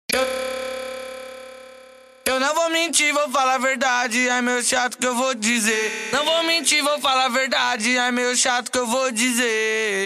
Eu não vou mentir, vou falar a verdade, é meu chato que eu vou dizer. Não vou mentir, vou falar a verdade, é meu chato que eu vou dizer.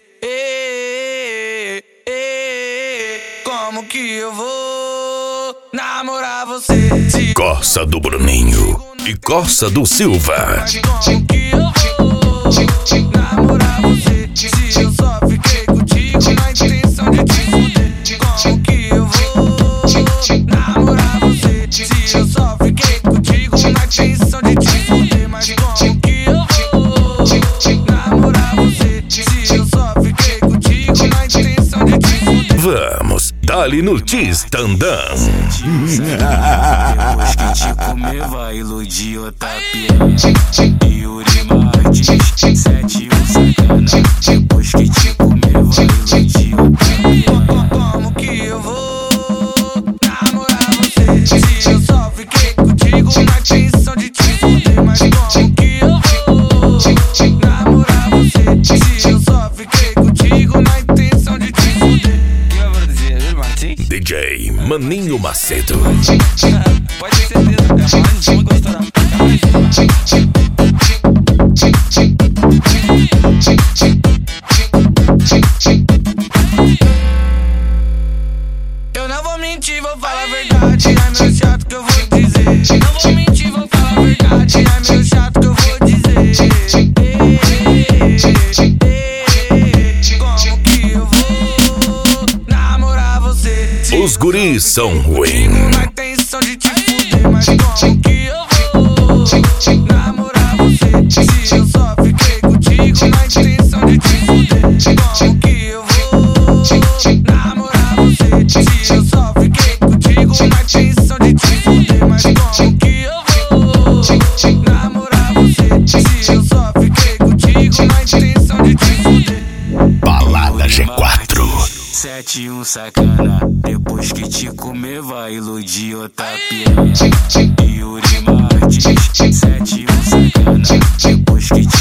Como que eu vou namorar você? Corsa do Bruninho e Corsa do Silva. Como que eu vou namorar você? Se eu só fiquei contigo na intenção de te fuder. Como que eu vou namorar você? Se eu só fiquei contigo na intenção de te fuder. Mas como que eu vou namorar você? Se eu só fiquei contigo na intenção de te fuder. Vamos, dá-lhe no Tistandão. Depois que te comer vai iludir outra piranha. Yuri Martins, 7 sacana. Depois que te comer vai iludir outra piranha. Como que eu vou namorar você? Se eu só fiquei contigo na intenção de te fuder. Mas como que eu vou namorar você? Se eu só fiquei contigo na intenção de te fuder. Quem vai produzir? Yuri Martins? DJ Maninho Macedo. Pode ter certeza, é mais uma que estourar. Eu não vou mentir, vou falar a verdade, é meu chato que eu vou dizer. Não vou mentir, vou falar a verdade, é meu chato que eu vou dizer. Como que eu vou namorar você? Os guris são ruins. Na intenção de te fuder, mas como que eu vou namorar você? Se eu só fiquei contigo na intenção de te fuder. Como que eu vou namorar você? Se eu só fiquei contigo na intenção de te fuder. Mas como que eu vou namorar você? Se eu só fiquei contigo na intenção de te fuder. Balada G4. 7 sacana. Depois que te comer vai iludir outra piranha. Yuri Martins, 7 sacana. Depois que